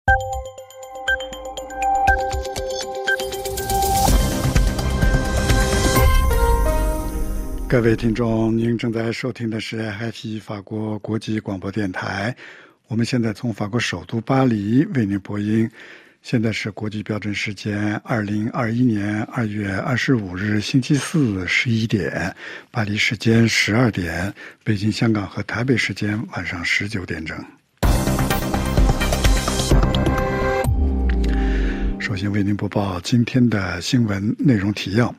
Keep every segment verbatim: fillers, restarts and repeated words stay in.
各位听众，您正在收听的是 F I 法国国际广播电台。我们现在从法国首都巴黎为您播音。现在是国际标准时间二零二一年二月二十五日星期四十一点，巴黎时间十二点，北京、香港和台北时间晚上十九点整。首先为您播报今天的新闻内容提要。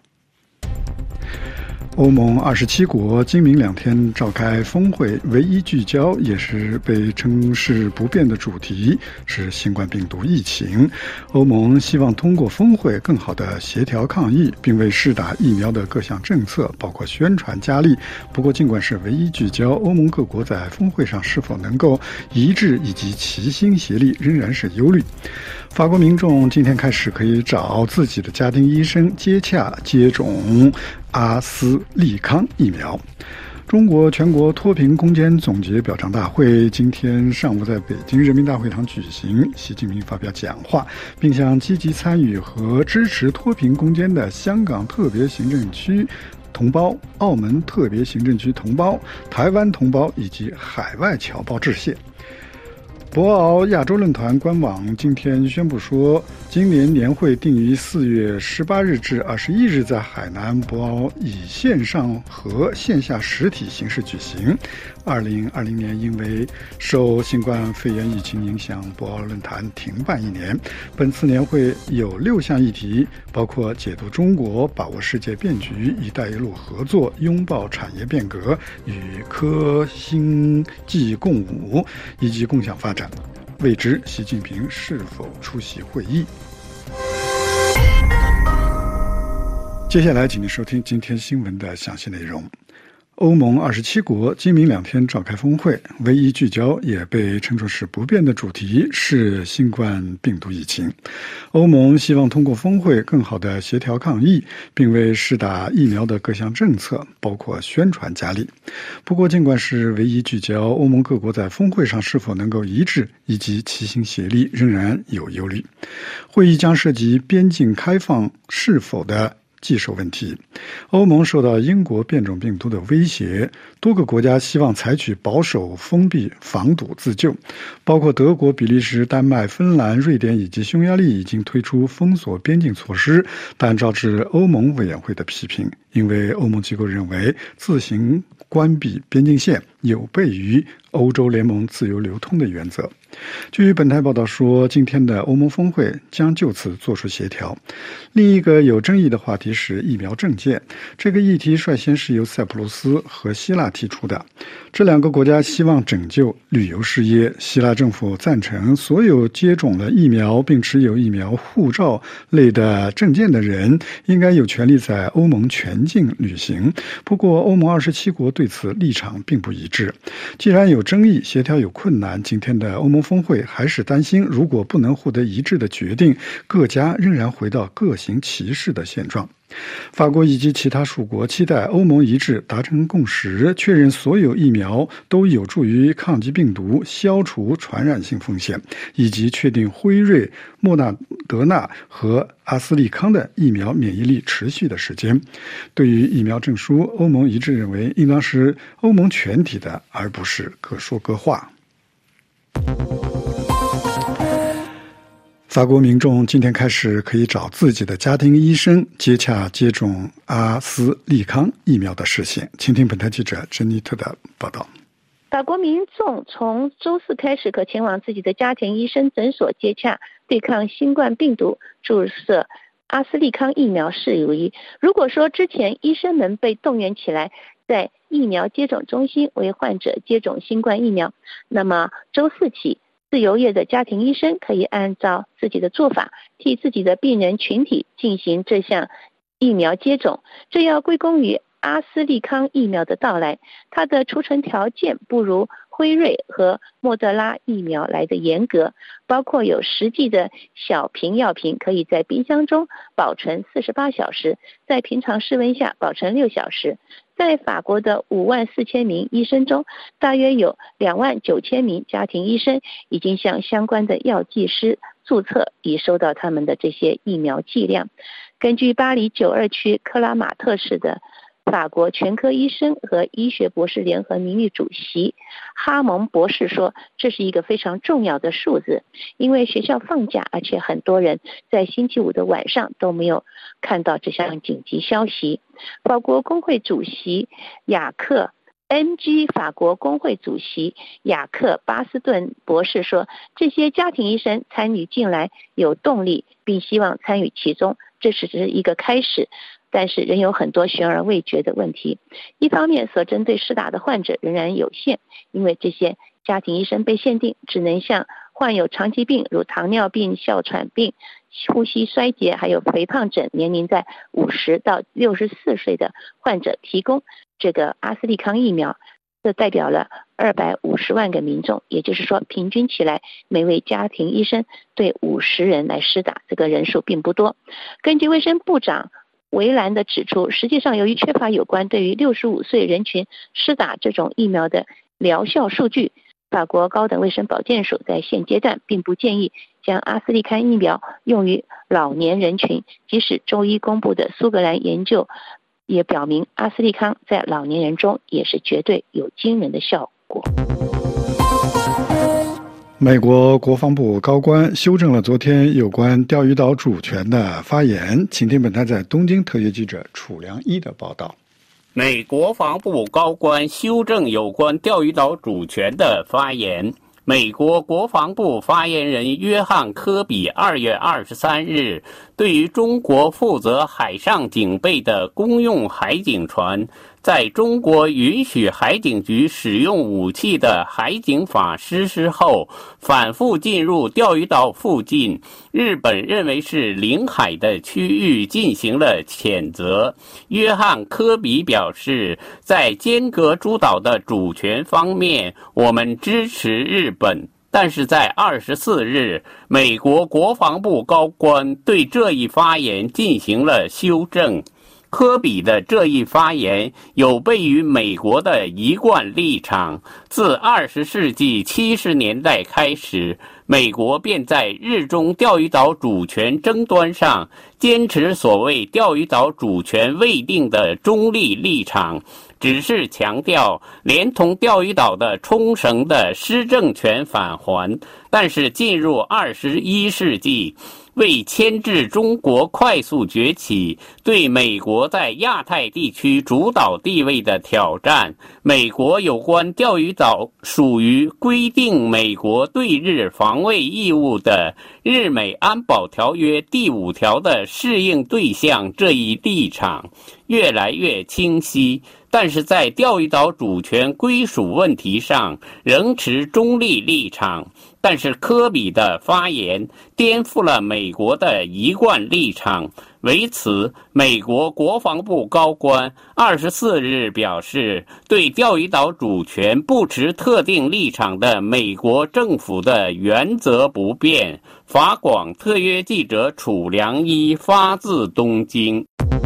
欧盟二十七国今明两天召开峰会，唯一聚焦也是被称是不变的主题是新冠病毒疫情。欧盟希望通过峰会更好地协调抗疫，并为施打疫苗的各项政策包括宣传加力。不过尽管是唯一聚焦，欧盟各国在峰会上是否能够一致以及齐心协力仍然是忧虑。法国民众今天开始可以找自己的家庭医生接洽接种阿斯利康疫苗。中国全国脱贫攻坚总结表彰大会今天上午在北京人民大会堂举行，习近平发表讲话，并向积极参与和支持脱贫攻坚的香港特别行政区同胞、澳门特别行政区同胞、台湾同胞以及海外侨胞致谢。博鳌亚洲论坛官网今天宣布说，今年年会定于四月十八日至二十一日在海南博鳌以线上和线下实体形式举行。二零二零年因为受新冠肺炎疫情影响，博鳌论坛停办一年。本次年会有六项议题，包括解读中国、把握世界变局、一带一路合作、拥抱产业变革与科兴技共舞以及共享发展。未知习近平是否出席会议。接下来请您收听今天新闻的详细内容。欧盟二十七国今明两天召开峰会，唯一聚焦也被称作是不变的主题是新冠病毒疫情。欧盟希望通过峰会更好地协调抗疫，并为施打疫苗的各项政策包括宣传加力。不过尽管是唯一聚焦，欧盟各国在峰会上是否能够一致以及齐心协力仍然有忧虑。会议将涉及边境开放是否的技术问题。欧盟受到英国变种病毒的威胁，多个国家希望采取保守封闭防堵自救，包括德国、比利时、丹麦、芬兰、瑞典以及匈牙利已经推出封锁边境措施，但招致欧盟委员会的批评，因为欧盟机构认为自行关闭边境线有悖于欧洲联盟自由流通的原则。据本台报道说，今天的欧盟峰会将就此做出协调。另一个有争议的话题是疫苗证件，这个议题率先是由塞浦路斯和希腊提出的。这两个国家希望拯救旅游事业。希腊政府赞成所有接种了疫苗并持有疫苗护照类的证件的人应该有权利在欧盟全境旅行。不过欧盟二十七国对此立场并不一致。既然有争议，协调有困难，今天的欧盟峰会还是担心，如果不能获得一致的决定，各家仍然回到各行其事的现状。法国以及其他属国期待欧盟一致达成共识，确认所有疫苗都有助于抗击病毒、消除传染性风险，以及确定辉瑞、莫纳德纳和阿斯利康的疫苗免疫力持续的时间。对于疫苗证书，欧盟一致认为应当是欧盟全体的，而不是各说各话。法国民众今天开始可以找自己的家庭医生接洽接种阿斯利康疫苗的事情。请听本台记者珍妮特的报道。 法国民众从周四开始可前往自己的家庭医生诊所接洽对抗新冠病毒注射阿斯利康疫苗事宜。如果说之前医生们被动员起来在疫苗接种中心为患者接种新冠疫苗，那么周四起自由业的家庭医生可以按照自己的做法替自己的病人群体进行这项疫苗接种。这要归功于阿斯利康疫苗的到来，它的储存条件不如辉瑞和莫德拉疫苗来的严格，包括有实际的小瓶药瓶可以在冰箱中保存四十八小时，在平常室温下保存六小时。 在法国的五万四千名医生中，大约有两万九千名家庭医生已经向相关的药剂师注册，以收到他们的这些疫苗剂量。根据巴黎九二区克拉马特市的法国全科医生和医学博士联合名誉主席哈蒙博士说，这是一个非常重要的数字，因为学校放假，而且很多人在星期五的晚上都没有看到这项紧急消息。法国工会主席雅克 M G 法国工会主席雅克巴斯顿博士说，这些家庭医生参与进来有动力，并希望参与其中，这只是一个开始，但是仍有很多悬而未决的问题。一方面，所针对施打的患者仍然有限，因为这些家庭医生被限定只能向患有长期病如糖尿病、哮喘病、呼吸衰竭还有肥胖症年龄在五十到六十四岁的患者提供这个阿斯利康疫苗。这代表了二百五十万个民众，也就是说平均起来每位家庭医生对五十人来施打，这个人数并不多。根据卫生部长维兰的指出，实际上由于缺乏有关对于六十五岁人群施打这种疫苗的疗效数据，法国高等卫生保健署在现阶段并不建议将阿斯利康疫苗用于老年人群，即使周一公布的苏格兰研究也表明阿斯利康在老年人中也是绝对有惊人的效果。 美国国防部高官修正了昨天有关钓鱼岛主权的发言，请听本台在东京特约记者楚良一的报道。 美国防部高官修正有关钓鱼岛主权的发言。美国国防部发言人约翰·科比二月二十三日对于中国负责海上警备的公用海警船在中国允许海警局使用武器的海警法实施后反复进入钓鱼岛附近日本认为是领海的区域进行了谴责。约翰·科比表示，在尖阁诸岛的主权方面，我们支持日本，但是在二十四日，美国国防部高官对这一发言进行了修正。科比的这一发言有悖于美国的一贯立场。自二十世纪七十年代开始，美国便在日中钓鱼岛主权争端上坚持所谓钓鱼岛主权未定的中立立场，只是强调连同钓鱼岛的冲绳的施政权返还。但是进入二十一世纪，为牵制中国快速崛起，对美国在亚太地区主导地位的挑战，美国有关钓鱼岛属于规定美国对日防卫义务的日美安保条约第五条的适应对象这一立场越来越清晰，但是在钓鱼岛主权归属问题上仍持中立立场。但是科比的发言颠覆了美国的一贯立场，为此，美国国防部高官二十四日表示，对钓鱼岛主权不持特定立场的美国政府的原则不变。法广特约记者楚良一发自东京。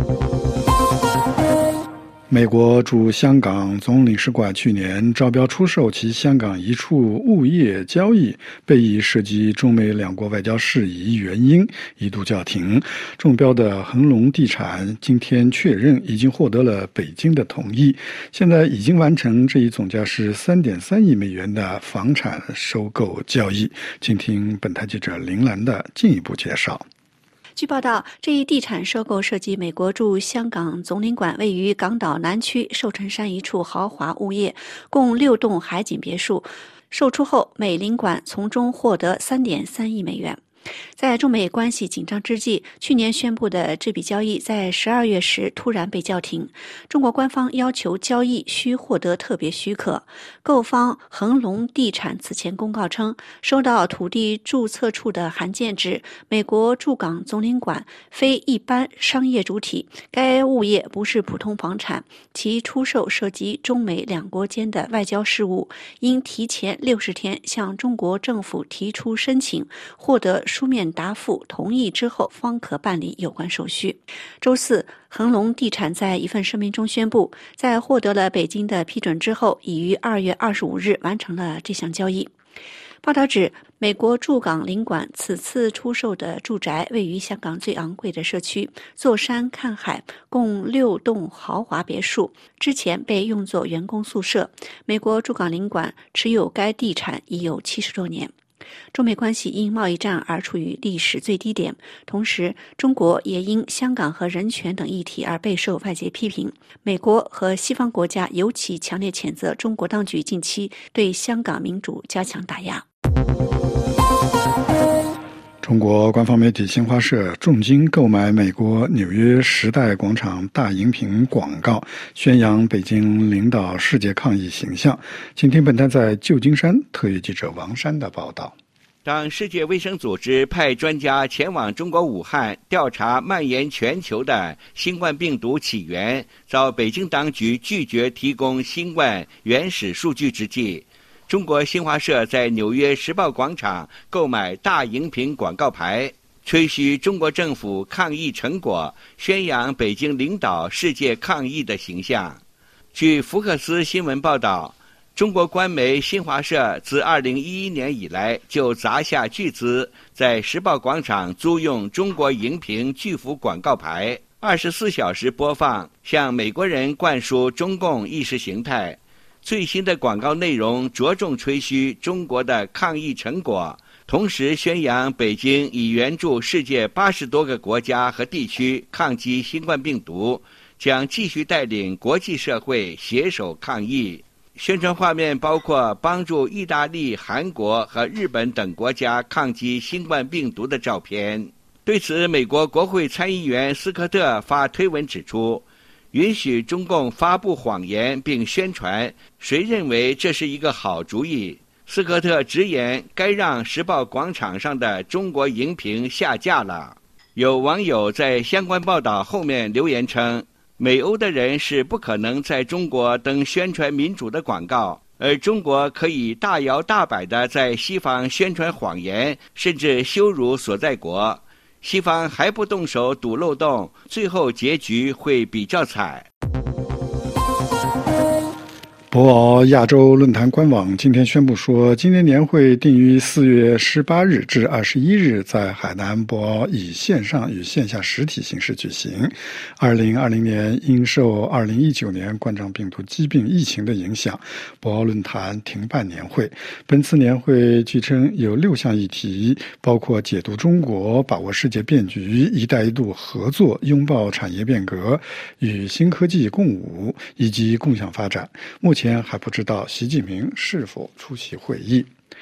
美国驻香港总领事馆去年招标出售其香港一处物业交易，被以涉及中美两国外交事宜原因一度叫停。中标的恒隆地产今天确认已经获得了北京的同意，现在已经完成这一总价是 三点三亿美元的房产收购交易。请听本台记者林兰的进一步介绍。 据报道，这一地产收购涉及美国驻香港总领馆位于港岛南区寿辰山一处豪华物业，共六栋海景别墅。售出后，美领馆从中获得 三点三亿美元。在中美关系紧张之际，去年宣布的这笔交易在十二月时突然被叫停。中国官方要求交易需获得特别许可。购方恒隆地产此前公告称，收到土地注册处的函件指，美国驻港总领馆非一般商业主体，该物业不是普通房产，其出售涉及中美两国间的外交事务，应提前六十天向中国政府提出申请，获得书面答复同意之后方可办理有关手续。周四，恒隆地产在一份声明中宣布，在获得了北京的批准之后，已于二月二十五日完成了这项交易。报道指，美国驻港领馆此次出售的住宅位于香港最昂贵的社区，坐山看海，共六栋豪华别墅，之前被用作员工宿舍。美国驻港领馆持有该地产已有七十多年。中美关系因贸易战而处于历史最低点，同时中国也因香港和人权等议题而备受外界批评。美国和西方国家尤其强烈谴责中国当局近期对香港民主加强打压。 中国官方媒体新华社重金购买美国纽约时代广场大荧屏广告，宣扬北京领导世界抗疫形象。请听本台在旧金山特约记者王山的报道。 当世界卫生组织派专家前往中国武汉调查蔓延全球的新冠病毒起源，遭北京当局拒绝提供新冠原始数据之际，中国新华社在纽约时报广场购买大荧屏广告牌，吹嘘中国政府抗疫成果，宣扬北京领导世界抗疫的形象。据福克斯新闻报道，中国官媒新华社自二零一一年以来就砸下巨资，在时报广场租用中国荧屏巨幅广告牌，二十四小时播放，向美国人灌输中共意识形态。最新的广告内容着重吹嘘中国的抗疫成果，同时宣扬北京已援助世界八十多个国家和地区抗击新冠病毒，将继续带领国际社会携手抗疫。宣传画面包括帮助意大利、韩国和日本等国家抗击新冠病毒的照片。对此，美国国会参议员斯科特发推文指出，允许中共发布谎言并宣传，谁认为这是一个好主意？斯科特直言，该让时报广场上的中国荧屏下架了。有网友在相关报道后面留言称，美欧的人是不可能在中国登宣传民主的广告，而中国可以大摇大摆地在西方宣传谎言，甚至羞辱所在国。西方还不动手堵漏洞，最后结局会比较惨。 博鳌亚洲论坛官网今天宣布说，今年年会定于四月十八日至二十一日在海南博鳌以线上与线下实体形式举行。二零二零年因受二零一九年冠状病毒疾病疫情的影响，博鳌论坛停办年会。本次年会据称有六项议题，包括解读中国、把握世界变局、一带一路合作、拥抱产业变革、与新科技共舞以及共享发展。目前还不知道习近平是否出席会议。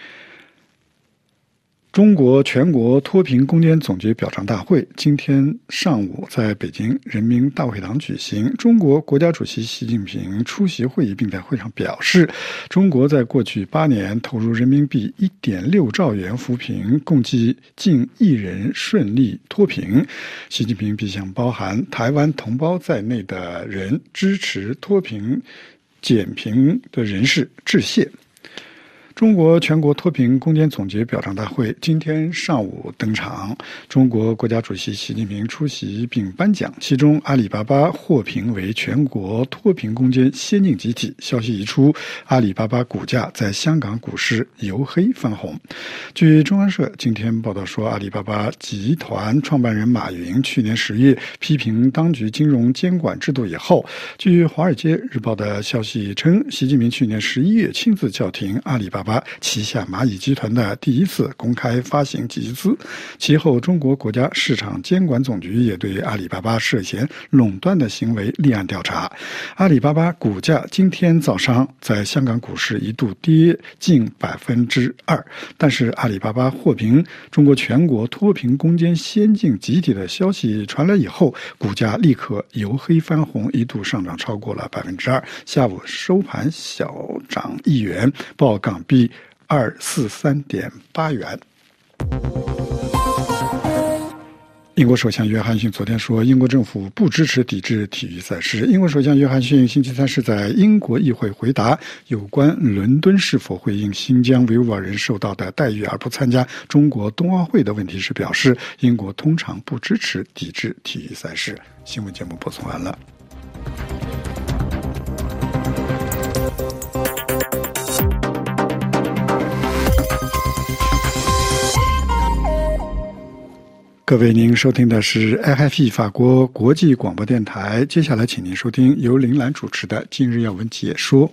中国全国脱贫攻坚总结表彰大会今天上午在北京人民大会堂举行。中国国家主席习近平出席会议，并在会上表示，中国在过去八年投入人民币 一点六兆元扶贫，共计近亿人顺利脱贫。习近平并向包含台湾同胞在内的人支持脱贫减贫的人士致谢。中国全国脱贫攻坚总结表彰大会今天上午登场，中国国家主席习近平出席并颁奖，其中阿里巴巴获评为全国脱贫攻坚先进集体。消息一出，阿里巴巴股价在香港股市由黑翻红。据中央社今天报道说，阿里巴巴集团创办人马云去年十月批评当局金融监管制度以后，据华尔街日报的消息称，习近平去年十一月亲自叫停阿里巴巴旗下蚂蚁集团的第一次公开发行集资。其后，中国国家市场监管总局也对阿里巴巴涉嫌垄断的行为立案调查。阿里巴巴股价今天早上在香港股市一度跌近百分之二，但是阿里巴巴获评中国全国脱贫攻坚先进集体的消息传来以后，股价立刻由黑翻红，一度上涨超过了百分之二。下午收盘小涨一元，报港币二四三点八元。 英国首相约翰逊昨天说，英国政府不支持抵制体育赛事。英国首相约翰逊星期三是在英国议会回答有关伦敦是否会因新疆维吾尔人受到的待遇而不参加中国冬奥会的问题时表示，英国通常不支持抵制体育赛事。新闻节目播送完了。各位，您收听的是 R F I 法国国际广播电台。接下来，请您收听由林兰主持的今日要闻解说。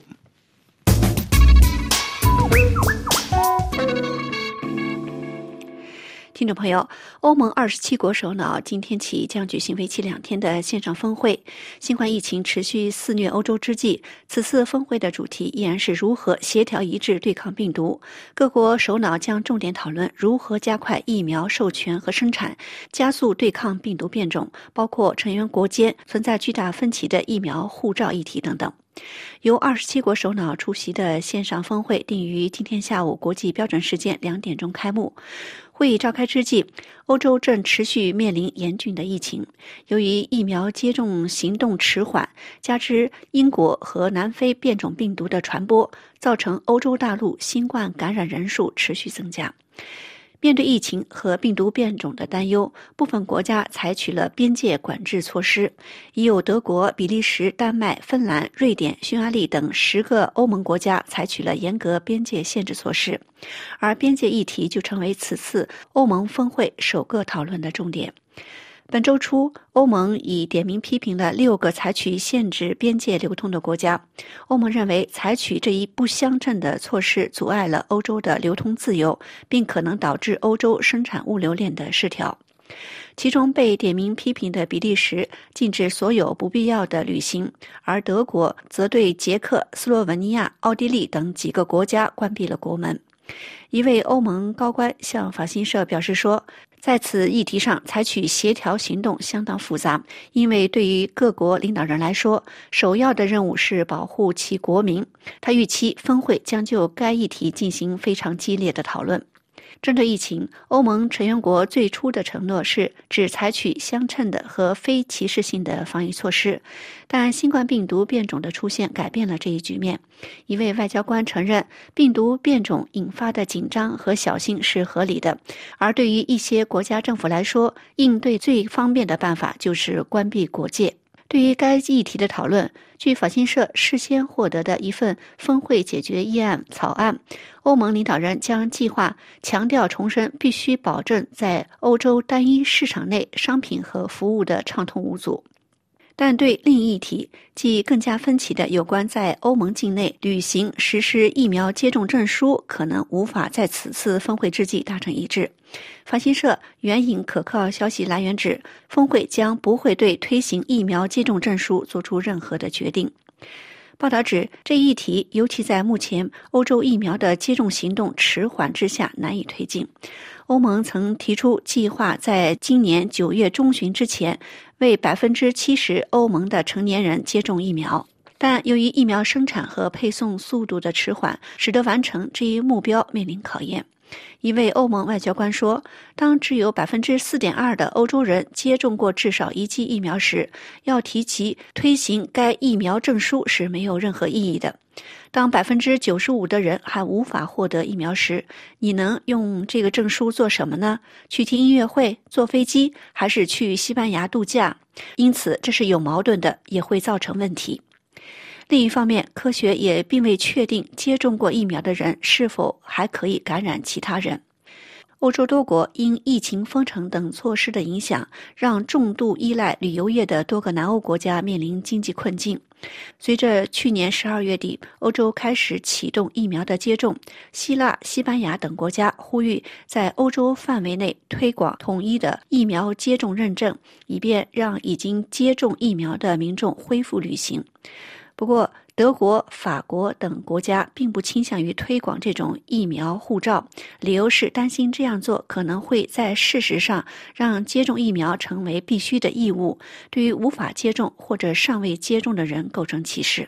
听众朋友，欧盟二十七国首脑今天起将举行为期两天的线上峰会。新冠疫情持续肆虐欧洲之际，此次峰会的主题依然是如何协调一致对抗病毒。各国首脑将重点讨论如何加快疫苗授权和生产，加速对抗病毒变种，包括成员国间存在巨大分歧的疫苗护照议题等等。由二十七国首脑出席的线上峰会定于今天下午国际标准时间两点钟开幕。会议召开之际，欧洲正持续面临严峻的疫情。由于疫苗接种行动迟缓，加之英国和南非变种病毒的传播，造成欧洲大陆新冠感染人数持续增加。面对疫情和病毒变种的担忧，部分国家采取了边界管制措施，已有德国、比利时、丹麦、芬兰、瑞典、匈牙利等十个欧盟国家采取了严格边界限制措施，而边界议题就成为此次欧盟峰会首个讨论的重点。本周初，欧盟已点名批评了六个采取限制边界流通的国家。欧盟认为，采取这一不相称的措施阻碍了欧洲的流通自由，并可能导致欧洲生产物流链的失调。其中被点名批评的比利时禁止所有不必要的旅行，而德国则对捷克、斯洛文尼亚、奥地利等几个国家关闭了国门。一位欧盟高官向法新社表示说，在此议题上采取协调行动相当复杂，因为对于各国领导人来说，首要的任务是保护其国民。他预期峰会将就该议题进行非常激烈的讨论。针对疫情，欧盟成员国最初的承诺是只采取相称的和非歧视性的防疫措施，但新冠病毒变种的出现改变了这一局面。一位外交官承认，病毒变种引发的紧张和小心是合理的，而对于一些国家政府来说，应对最方便的办法就是关闭国界。对于该议题的讨论，据法新社事先获得的一份峰会解决议案草案，欧盟领导人将计划强调重申必须保证在欧洲单一市场内商品和服务的畅通无阻。但对另一议题，即更加分歧的有关在欧盟境内履行实施疫苗接种证书，可能无法在此次峰会之际达成一致。法新社援引可靠消息来源指，峰会将不会对推行疫苗接种证书做出任何的决定。报道指，这一议题尤其在目前欧洲疫苗的接种行动迟缓之下难以推进。欧盟曾提出计划在今年九月中旬之前为百分之七十欧盟的成年人接种疫苗，但由于疫苗生产和配送速度的迟缓，使得完成这一目标面临考验。一位欧盟外交官说，当只有 百分之四点二 的欧洲人接种过至少一剂疫苗时，要提及推行该疫苗证书是没有任何意义的。当 百分之九十五 的人还无法获得疫苗时，你能用这个证书做什么呢？去听音乐会、坐飞机，还是去西班牙度假？因此，这是有矛盾的，也会造成问题。另一方面，科学也并未确定接种过疫苗的人是否还可以感染其他人。欧洲多国因疫情封城等措施的影响，让重度依赖旅游业的多个南欧国家面临经济困境。随着去年十二月底，欧洲开始启动疫苗的接种，希腊、西班牙等国家呼吁在欧洲范围内推广统一的疫苗接种认证，以便让已经接种疫苗的民众恢复旅行。不过，德国、法国等国家并不倾向于推广这种疫苗护照，理由是担心这样做可能会在事实上让接种疫苗成为必须的义务，对于无法接种或者尚未接种的人构成歧视。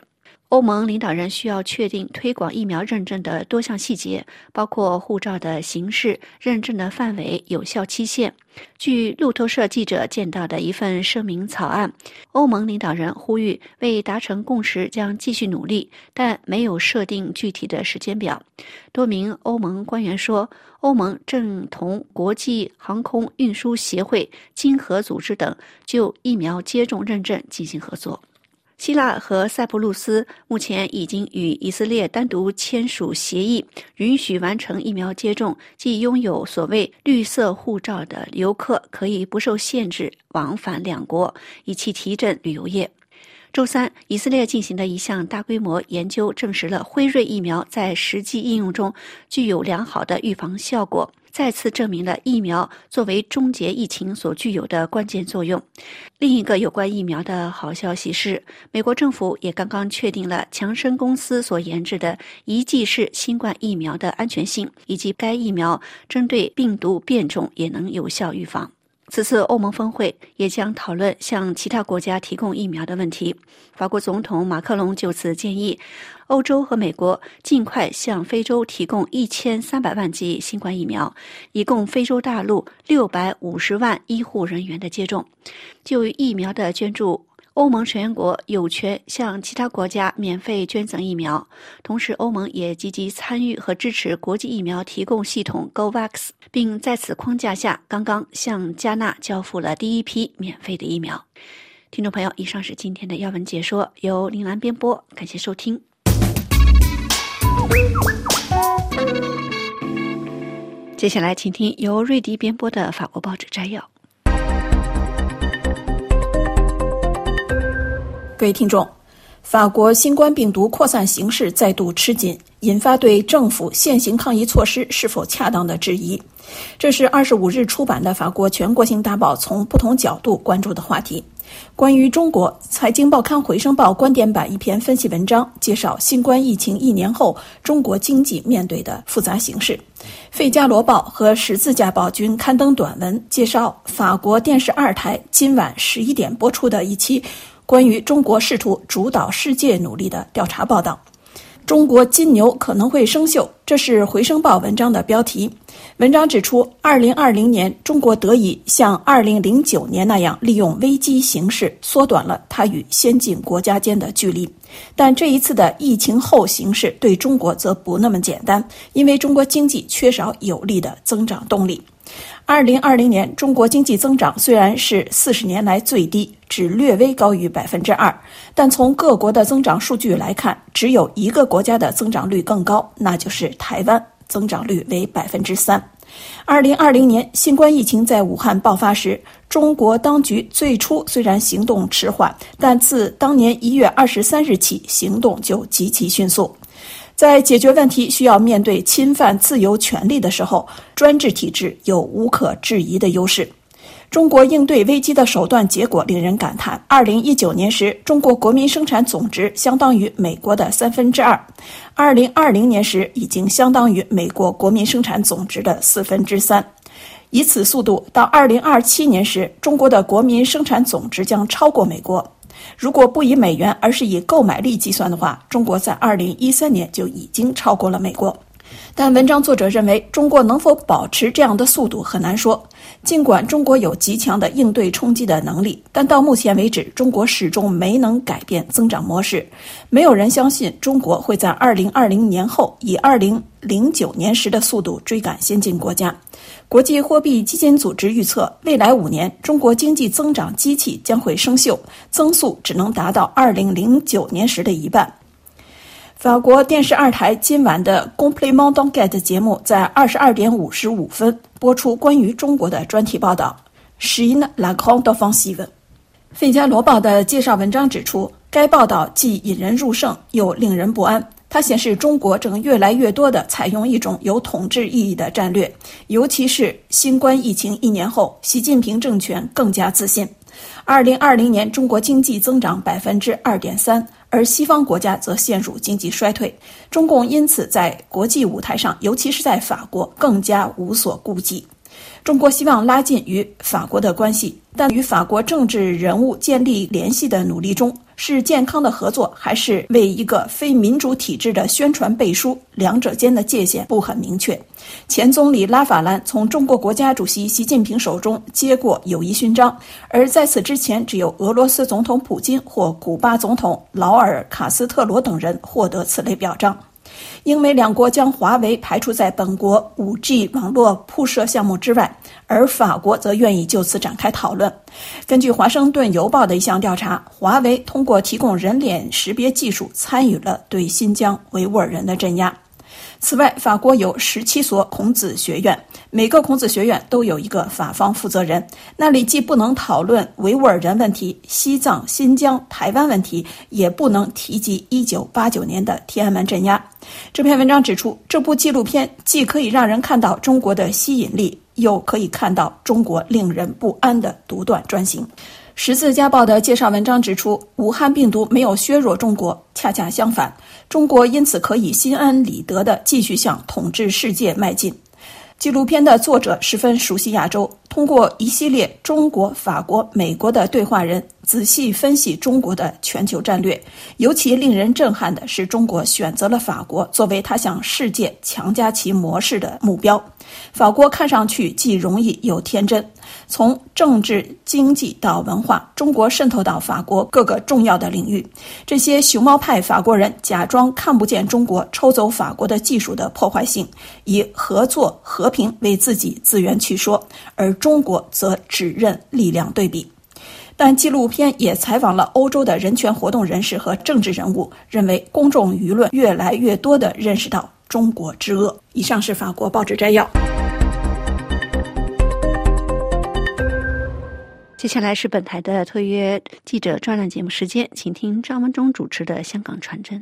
欧盟领导人需要确定推广疫苗认证的多项细节，包括护照的形式、认证的范围、有效期限。据路透社记者见到的一份声明草案，欧盟领导人呼吁为达成共识将继续努力，但没有设定具体的时间表。多名欧盟官员说，欧盟正同国际航空运输协会、经合组织等就疫苗接种认证进行合作。希腊和塞浦路斯目前已经与以色列单独签署协议，允许完成疫苗接种即拥有所谓绿色护照的游客可以不受限制往返两国，以期提振旅游业。周三，以色列进行的一项大规模研究证实了辉瑞疫苗在实际应用中具有良好的预防效果，再次证明了疫苗作为终结疫情所具有的关键作用。另一个有关疫苗的好消息是，美国政府也刚刚确定了强生公司所研制的一剂式新冠疫苗的安全性，以及该疫苗针对病毒变种也能有效预防。此次欧盟峰会也将讨论向其他国家提供疫苗的问题。法国总统马克龙就此建议欧洲和美国尽快向非洲提供一千三百万剂新冠疫苗，以供非洲大陆六百五十万医护人员的接种。就于疫苗的捐助，欧盟成员国有权向其他国家免费捐赠疫苗，同时欧盟也积极参与和支持国际疫苗提供系统 C O V A X， 并在此框架下刚刚向加纳交付了第一批免费的疫苗。听众朋友，以上是今天的要闻解说，由林兰编播，感谢收听。接下来请听由瑞迪编播的法国报纸摘要。 各位听众，法国新冠病毒扩散形势再度吃紧，引发对政府现行抗疫措施是否恰当的质疑。这是二十五日出版的法国全国性大报从不同角度关注的话题。关于中国，财经报刊回声报观点版一篇分析文章介绍新冠疫情一年后中国经济面对的复杂形势。费加罗报和十字架报均刊登短文介绍法国电视二台今晚十一点播出的一期关于中国试图主导世界努力的调查报道。中国金牛可能会生锈，这是回声报文章的标题。文章指出，二零二零年中国得以像二零零九年那样利用危机形势缩短了它与先进国家间的距离，但这一次的疫情后形势对中国则不那么简单，因为中国经济缺少有力的增长动力。二零二零年中国经济增长虽然是四十年来最低，只略微高于百分之二，但从各国的增长数据来看，只有一个国家的增长率更高，那就是台湾，增长率为百分之三。二零二零年新冠疫情在武汉爆发时，中国当局最初虽然行动迟缓，但自当年一月二十三日起，行动就极其迅速。在解决问题需要面对侵犯自由权利的时候，专制体制有无可置疑的优势。中国应对危机的手段结果令人感叹。二零一九年时，中国国民生产总值相当于美国的三分之二；二零二零年时，已经相当于美国国民生产总值的四分之三。以此速度，到二零二七年时，中国的国民生产总值将超过美国。如果不以美元而是以购买力计算的话，中国在二零一三年就已经超过了美国。但文章作者认为，中国能否保持这样的速度很难说。尽管中国有极强的应对冲击的能力，但到目前为止，中国始终没能改变增长模式。没有人相信中国会在二零二零年后以二零零九年时的速度追赶先进国家。国际货币基金组织预测，未来五年中国经济增长机器将会生锈，增速只能达到二零零九年时的一半。法国电视二台今晚的 Complément d'enquête 节目在二十二点五十五分播出关于中国的专题报道 Chine la grande offensive。 费加罗报的介绍文章指出，该报道既引人入胜又令人不安。它显示中国正越来越多地采用一种有统治意义的战略，尤其是新冠疫情一年后，习近平政权更加自信。二零二零年中国经济增长百分之二点三，而西方国家则陷入经济衰退。中共因此在国际舞台上，尤其是在法国更加无所顾忌。中国希望拉近与法国的关系，但与法国政治人物建立联系的努力中， 是健康的合作，还是为一个非民主体制的宣传背书？两者间的界限不很明确。前总理拉法兰从中国国家主席习近平手中接过友谊勋章，而在此之前，只有俄罗斯总统普京或古巴总统劳尔·卡斯特罗等人获得此类表彰。英美两国将华为排除在本国 五 G 网络铺设项目之外，而法国则愿意就此展开讨论。根据华盛顿邮报的一项调查，华为通过提供人脸识别技术参与了对新疆维吾尔人的镇压。此外，法国有十七所孔子学院，每个孔子学院都有一个法方负责人，那里既不能讨论维吾尔人问题、西藏、新疆、台湾问题，也不能提及一九八九年的天安门镇压。这篇文章指出，这部纪录片既可以让人看到中国的吸引力，又可以看到中国令人不安的独断专行。十字家报的介绍文章指出，武汉病毒没有削弱中国，恰恰相反，中国因此可以心安理得地继续向统治世界迈进。纪录片的作者十分熟悉亚洲，通过一系列中国、法国、美国的对话人，仔细分析中国的全球战略。尤其令人震撼的是，中国选择了法国作为他向世界强加其模式的目标。法国看上去既容易又天真，从政治、经济到文化，中国渗透到法国各个重要的领域。这些熊猫派法国人假装看不见中国抽走法国的技术的破坏性，以合作、和平为自己自圆其说，而中国则只认力量对比。但纪录片也采访了欧洲的人权活动人士和政治人物，认为公众舆论越来越多地认识到中国之恶。以上是法国报纸摘要。 接下来是本台的特约记者专栏节目时间，请听张文忠主持的《香港传真》。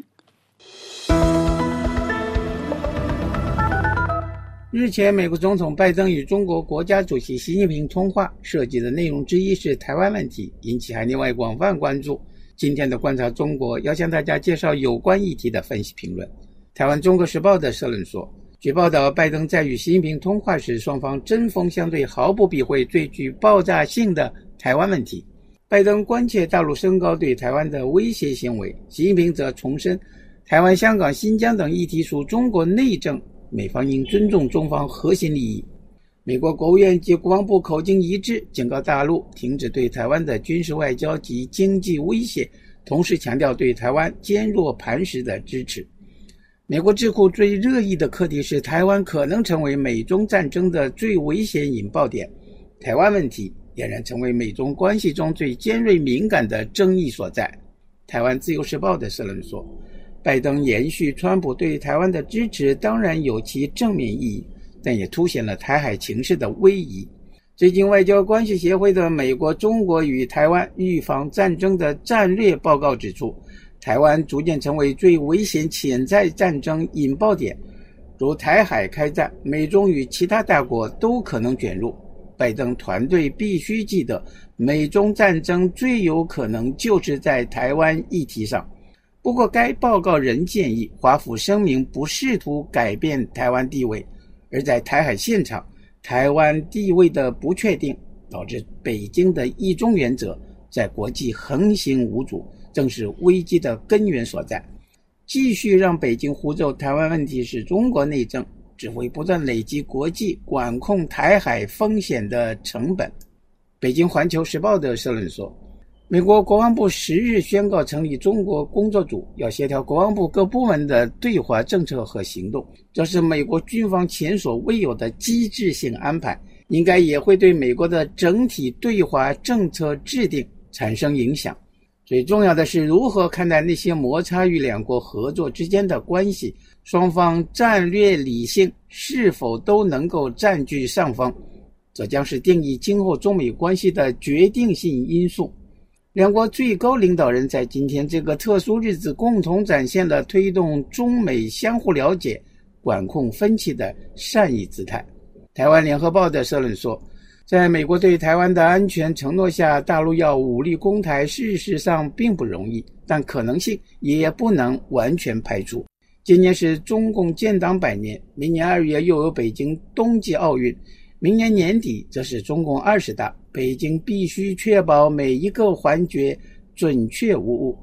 日前，美国总统拜登与中国国家主席习近平通话，涉及的内容之一是台湾问题，引起海内外广泛关注。今天的观察中国要向大家介绍有关议题的分析评论。台湾中国时报的社论说，据报道，拜登在与习近平通话时，双方针锋相对，毫不避讳最具爆炸性的台湾问题。拜登关切大陆升高对台湾的威胁行为，习近平则重申台湾、香港、新疆等议题属中国内政，美方应尊重中方核心利益。美国国务院及国防部口径一致，警告大陆停止对台湾的军事、外交及经济威胁，同时强调对台湾坚若磐石的支持。美国智库最热议的课题是台湾可能成为美中战争的最危险引爆点，台湾问题俨然成为美中关系中最尖锐敏感的争议所在。台湾自由时报的社论说，拜登延续川普对台湾的支持当然有其正面意义，但也凸显了台海情势的威仪。最近外交关系协会的美国中国与台湾预防战争的战略报告指出，台湾逐渐成为最危险潜在战争引爆点，如台海开战，美中与其他大国都可能卷入。拜登团队必须记得，美中战争最有可能就是在台湾议题上。不过该报告仍建议华府声明不试图改变台湾地位，而在台海现场，台湾地位的不确定导致北京的一中原则在国际横行无阻，正是危机的根源所在。继续让北京胡诌台湾问题是中国内政，只会不断累积国际管控台海风险的成本。北京环球时报的社论说，美国国防部十日宣告成立中国工作组，要协调国防部各部门的对华政策和行动，这是美国军方前所未有的机制性安排，应该也会对美国的整体对华政策制定产生影响。最重要的是如何看待那些摩擦与两国合作之间的关系，双方战略理性是否都能够占据上风，这将是定义今后中美关系的决定性因素。两国最高领导人在今天这个特殊日子共同展现了推动中美相互了解、管控分歧的善意姿态。台湾联合报的社论说，在美国对台湾的安全承诺下，大陆要武力攻台事实上并不容易，但可能性也不能完全排除。今年是中共建党百年，明年二月又有北京冬季奥运，明年年底则是中共二十大，北京必须确保每一个环节准确无误。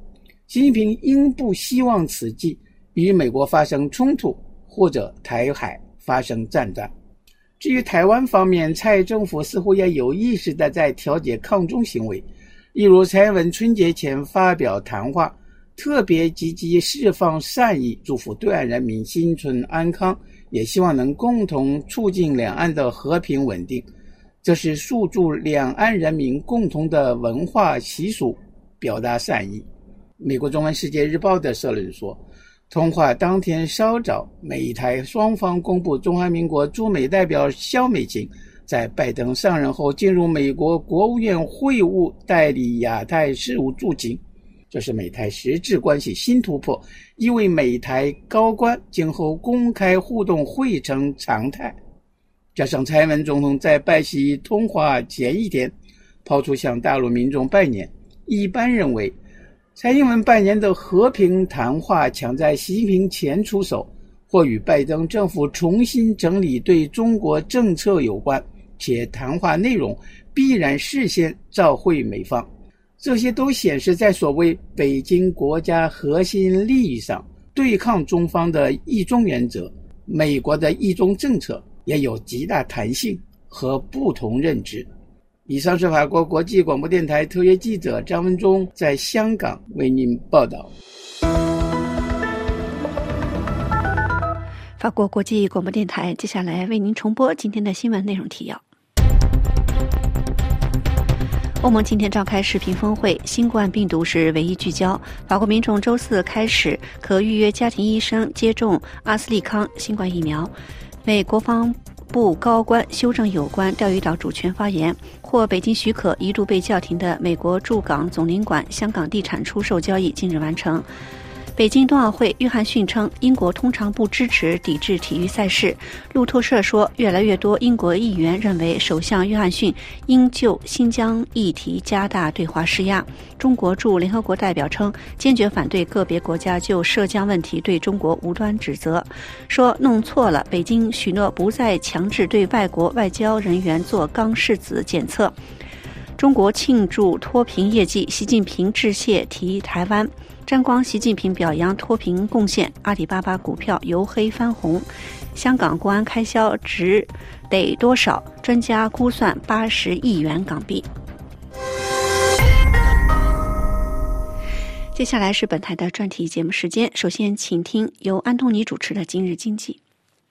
习近平应不希望此际与美国发生冲突或者台海发生战端。至于台湾方面，蔡政府似乎也有意识地在调节抗中行为，例如蔡英文春节前发表谈话，特别积极释放善意，祝福对岸人民新春安康，也希望能共同促进两岸的和平稳定。这是诉诸两岸人民共同的文化习俗，表达善意。美国中文世界日报的社论说，通话当天稍早，美台双方公布中华民国驻美代表萧美琴在拜登上任后进入美国国务院会务，代理亚太事务驻勤，这是美台实质关系新突破，意味美台高官今后公开互动会成常态。加上蔡英文总统在拜习通话前一天抛出向大陆民众拜年，一般认为蔡英文拜年的和平谈话抢在习近平前出手，或与拜登政府重新整理对中国政策有关，且谈话内容必然事先照会美方。这些都显示在所谓北京国家核心利益上对抗中方的一中原则，美国的一中政策也有极大弹性和不同认知。以上是法国国际广播电台特约记者张文忠在香港为您报道。 法国国际广播电台接下来为您重播今天的新闻内容提要。欧盟今天召开视频峰会，新冠病毒是唯一聚焦。法国民众周四开始可预约家庭医生接种阿斯利康新冠疫苗。美国防部高官修正有关钓鱼岛主权发言，获北京许可一度被叫停的美国驻港总领馆香港地产出售交易近日完成。北京冬奥会，约翰逊称英国通常不支持抵制体育赛事。路透社说，越来越多英国议员认为首相约翰逊应就新疆议题加大对华施压。中国驻联合国代表称，坚决反对个别国家就涉疆问题对中国无端指责，说弄错了。北京许诺不再强制对外国外交人员做肛拭子检测。中国庆祝脱贫业绩，习近平致谢提台湾。沾光习近平表扬脱贫贡献，阿里巴巴股票由黑翻红。香港国安开销值得多少？专家估算八十亿元港币。接下来是本台的专题节目时间，首先请听由安东尼主持的今日经济。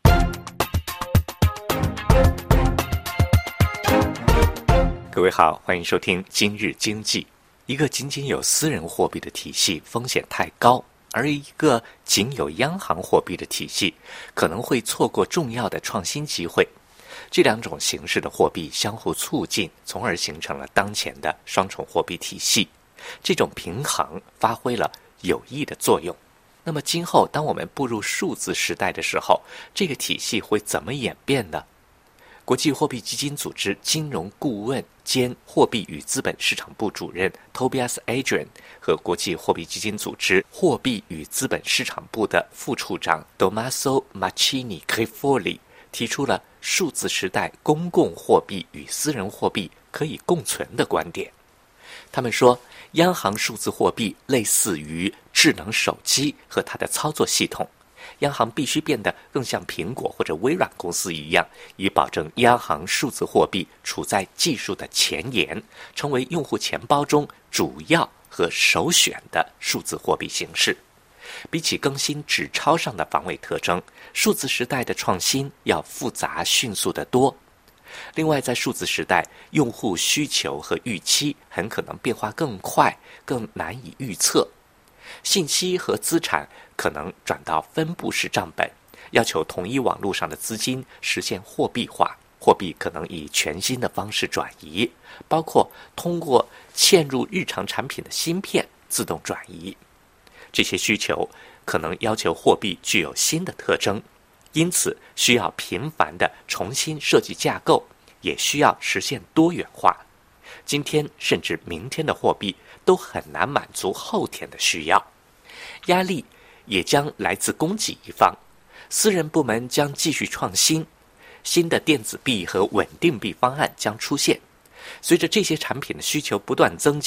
各位好，欢迎收听今日经济。一个仅仅有私人货币的体系风险太高，而一个仅有央行货币的体系可能会错过重要的创新机会。这两种形式的货币相互促进，从而形成了当前的双重货币体系。这种平衡发挥了有益的作用。那么今后当我们步入数字时代的时候，这个体系会怎么演变呢？国际货币基金组织金融顾问兼货币与资本市场部主任 Tobias Adrian 和国际货币基金组织货币与资本市场部的副处长 Tommaso Macchini Grifoli 提出了数字时代公共货币与私人货币可以共存的观点。他们说，央行数字货币类似于智能手机和它的操作系统，央行必须变得更像苹果或者微软公司一样，以保证央行数字货币处在技术的前沿，成为用户钱包中主要和首选的数字货币形式。比起更新纸钞上的防伪特征，数字时代的创新要复杂迅速得多。另外，在数字时代，用户需求和预期很可能变化更快，更难以预测。信息和资产可能转到分布式账本，要求同一网络上的资金实现货币化，货币可能以全新的方式转移，包括通过嵌入日常产品的芯片自动转移。这些需求可能要求货币具有新的特征，因此需要频繁地重新设计架构，也需要实现多元化。今天甚至明天的货币都很难满足后天的需要，压力也将来自供给一方。私人部门将继续创新，新的电子币和稳定币方案将出现。随着这些产品的需求不断增加，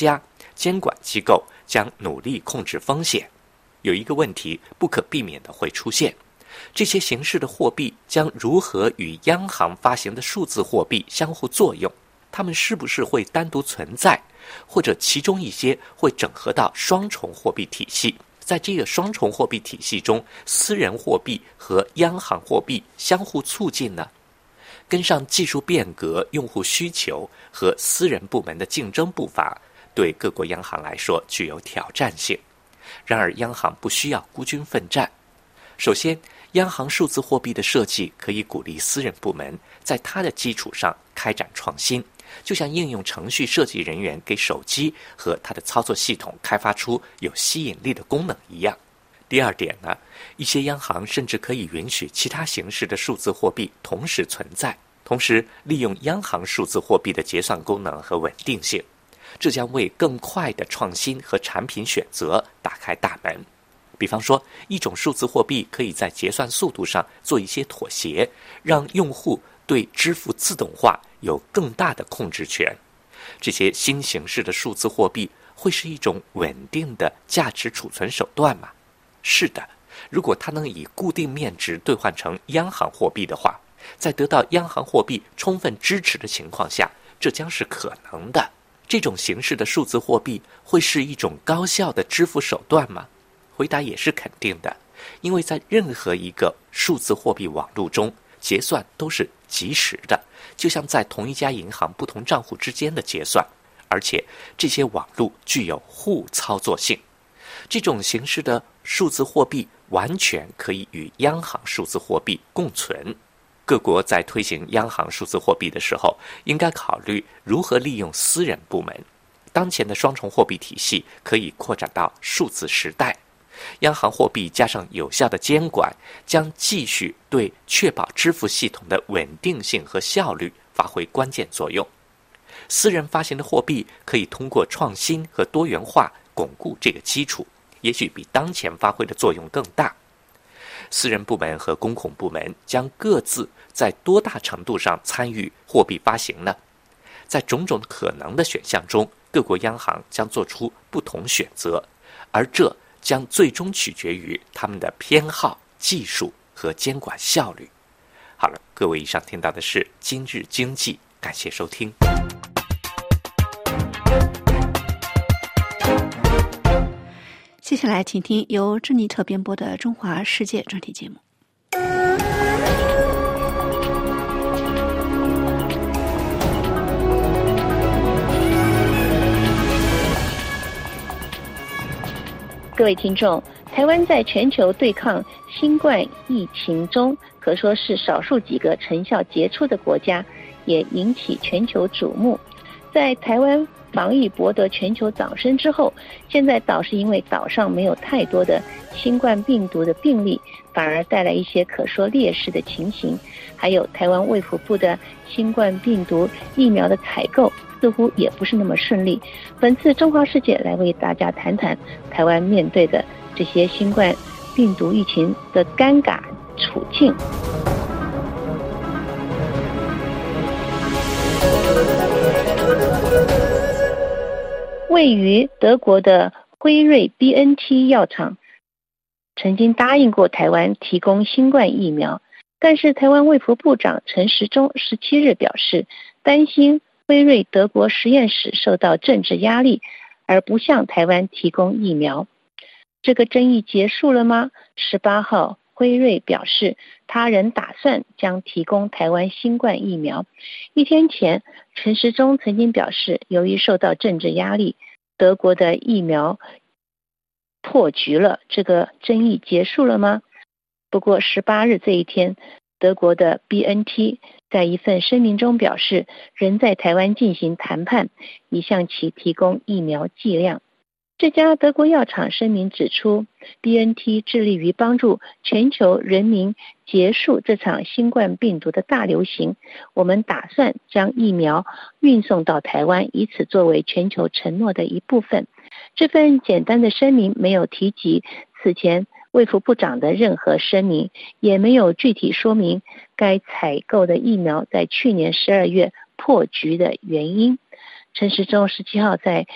监管机构将努力控制风险。有一个问题不可避免地会出现，这些形式的货币将如何与央行发行的数字货币相互作用？它们是不是会单独存在，或者其中一些会整合到双重货币体系？在这个双重货币体系中，私人货币和央行货币相互促进呢？跟上技术变革、用户需求和私人部门的竞争步伐，对各国央行来说具有挑战性。然而，央行不需要孤军奋战。首先，央行数字货币的设计可以鼓励私人部门在它的基础上开展创新，就像应用程序设计人员给手机和它的操作系统开发出有吸引力的功能一样。第二点呢，一些央行甚至可以允许其他形式的数字货币同时存在，同时利用央行数字货币的结算功能和稳定性，这将为更快的创新和产品选择打开大门。比方说，一种数字货币可以在结算速度上做一些妥协，让用户对支付自动化有更大的控制权。这些新形式的数字货币会是一种稳定的价值储存手段吗？是的，如果它能以固定面值兑换成央行货币的话，在得到央行货币充分支持的情况下，这将是可能的。这种形式的数字货币会是一种高效的支付手段吗？回答也是肯定的，因为在任何一个数字货币网络中，结算都是即时的，就像在同一家银行不同账户之间的结算，而且这些网络具有互操作性。这种形式的数字货币完全可以与央行数字货币共存。各国在推行央行数字货币的时候，应该考虑如何利用私人部门。当前的双重货币体系可以扩展到数字时代，央行货币加上有效的监管，将继续对确保支付系统的稳定性和效率发挥关键作用。私人发行的货币可以通过创新和多元化巩固这个基础，也许比当前发挥的作用更大。私人部门和公共部门将各自在多大程度上参与货币发行呢？在种种可能的选项中，各国央行将做出不同选择，而这将最终取决于他们的偏好、技术和监管效率。好了，各位，以上听到的是今日经济，感谢收听。 接下来请听由珍妮特编播的《中华世界》专题节目。 各位听众，台湾在全球对抗新冠疫情中，可说是少数几个成效杰出的国家，也引起全球瞩目。在台湾防疫博得全球掌声之后，现在倒是因为岛上没有太多的新冠病毒的病例，反而带来一些可说劣势的情形。还有台湾卫福部的新冠病毒疫苗的采购似乎也不是那么顺利。本次中华世界来为大家谈谈台湾面对的这些新冠病毒疫情的尴尬处境。位于德国的辉瑞 B N T 药厂曾经答应过台湾提供新冠疫苗，但是台湾卫福部长陈时中十七日表示，担心辉瑞德国实验室受到政治压力，而不向台湾提供疫苗。这个争议结束了吗？十八号，辉瑞表示，他仍打算将提供台湾新冠疫苗。一天前，陈时中曾经表示，由于受到政治压力，德国的疫苗破局了。这个争议结束了吗？不过十八日这一天，德国的 B N T 在一份声明中表示，仍在台湾进行谈判，以向其提供疫苗剂量。这家德国药厂声明指出， B N T 致力于帮助全球人民结束这场新冠病毒的大流行。我们打算将疫苗运送到台湾，以此作为全球承诺的一部分。这份简单的声明没有提及此前卫福部长的任何声明，也没有具体说明该采购的疫苗在去年十二月破局的原因。陈时中十七号在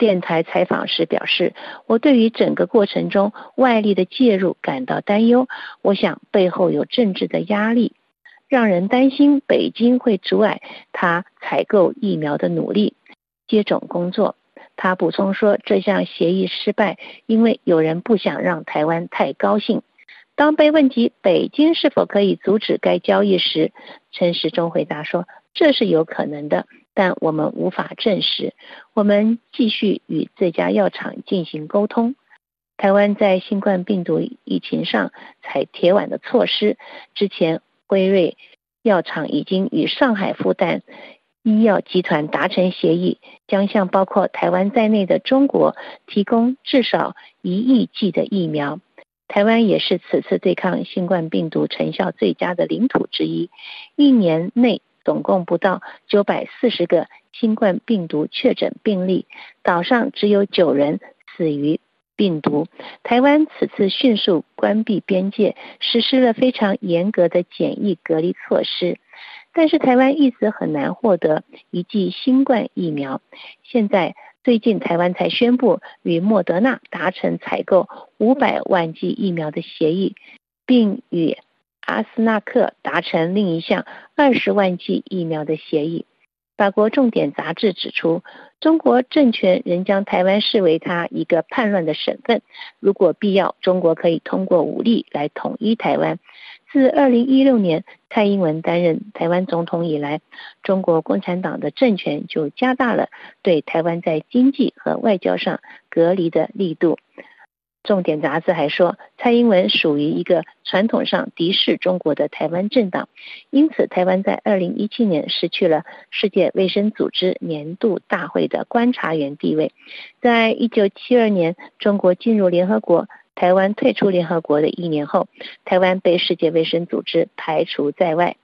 电台采访时表示，我对于整个过程中外力的介入感到担忧，我想背后有政治的压力，让人担心北京会阻碍他采购疫苗的努力、接种工作。他补充说，这项协议失败，因为有人不想让台湾太高兴。当被问及北京是否可以阻止该交易时，陈时中回答说，这是有可能的，但我们无法证实。我们继续与这家药厂进行沟通。台湾在新冠病毒疫情上采铁腕的措施，之前辉瑞药厂已经与上海复旦医药集团达成协议，将向包括台湾在内的中国提供至少一亿剂的疫苗。台湾也是此次对抗新冠病毒成效最佳的领土之一，一年内总共不到九百四十个新冠病毒确诊病例，岛上只有九人死于病毒。台湾此次迅速关闭边界，实施了非常严格的检疫隔离措施，但是台湾一直很难获得一剂新冠疫苗。现在最近台湾才宣布与莫德纳达成采购五百万剂疫苗的协议，并与阿斯纳克达成另一项二十万剂疫苗的协议。法国重点杂志指出，中国政权仍将台湾视为它一个叛乱的省份，如果必要，中国可以通过武力来统一台湾。自二零一六年蔡英文担任台湾总统以来，中国共产党的政权就加大了对台湾在经济和外交上隔离的力度。重点杂志还说，蔡英文属于一个传统上敌视中国的台湾政党，因此台湾在二零一七年失去了世界卫生组织年度大会的观察员地位。在一九七二年中国进入联合国，台湾退出联合国的一年后，台湾被世界卫生组织排除在外。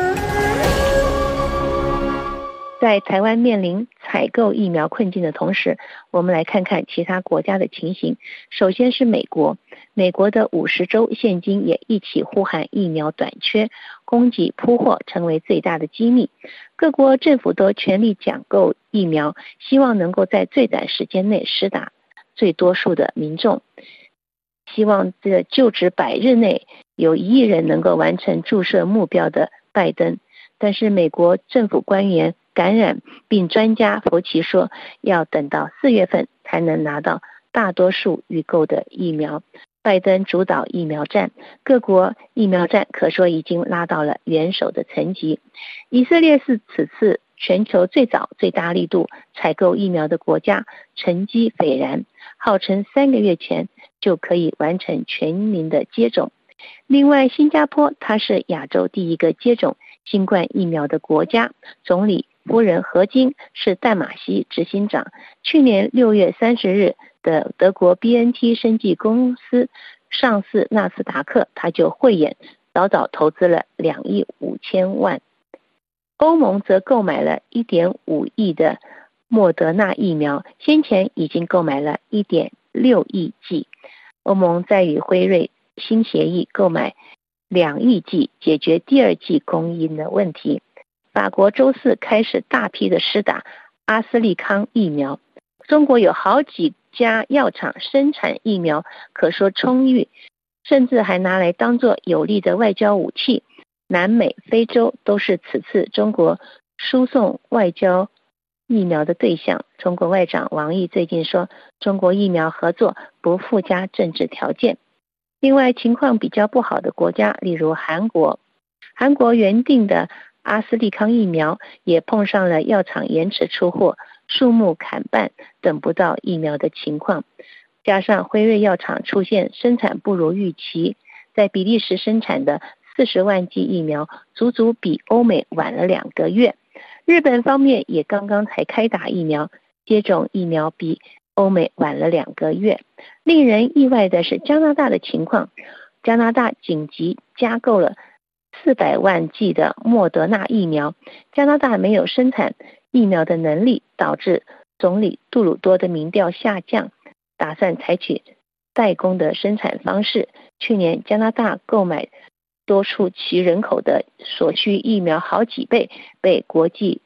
在台湾面临采购疫苗困境的同时，我们来看看其他国家的情形。首先是美国，美国的五十州现今也一起呼喊疫苗短缺，供给铺货成为最大的机密。各国政府都全力抢购疫苗，希望能够在最短时间内施打最多数的民众。希望这个就职百日内有一亿人能够完成注射目标的拜登，但是美国政府官员、感染并专家佛奇说，要等到四月份才能拿到大多数预购的疫苗。拜登主导疫苗战，各国疫苗战可说已经拉到了元首的层级。以色列是此次全球最早最大力度采购疫苗的国家，成绩斐然，号称三个月前就可以完成全民的接种。另外，新加坡它是亚洲第一个接种新冠疫苗的国家，总理夫人何金是淡马锡执行长。去年六月三十日的德国 B N T 生技公司上市纳斯达克，他就慧眼早早投资了两亿五千万。欧盟则购买了一点五亿的莫德纳疫苗，先前已经购买了一点六亿剂。欧盟在与辉瑞新协议购买两亿剂，解决第二剂供应的问题。法国周四开始大批的施打阿斯利康疫苗，中国有好几家药厂生产疫苗，可说充裕，甚至还拿来当作有力的外交武器。南美、非洲都是此次中国输送外交疫苗的对象。中国外长王毅最近说，中国疫苗合作不附加政治条件。另外，情况比较不好的国家，例如韩国，韩国原定的阿斯利康疫苗也碰上了药厂延迟出货、数目砍半、等不到疫苗的情况，加上辉瑞药厂出现生产不如预期，在比利时生产的四十万剂疫苗足足比欧美晚了两个月。日本方面也刚刚才开打疫苗，接种疫苗比欧美晚了两个月。令人意外的是加拿大的情况，加拿大紧急加购了四百万剂的莫德纳疫苗。加拿大没有生产疫苗的能力，导致总理杜鲁多的民调下降，打算采取代工的生产方式。去年加拿大购买多出其人口的所需疫苗好几倍，被国际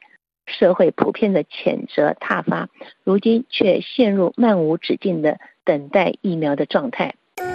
社会普遍的谴责挞伐，如今却陷入漫无止境的等待疫苗的状态。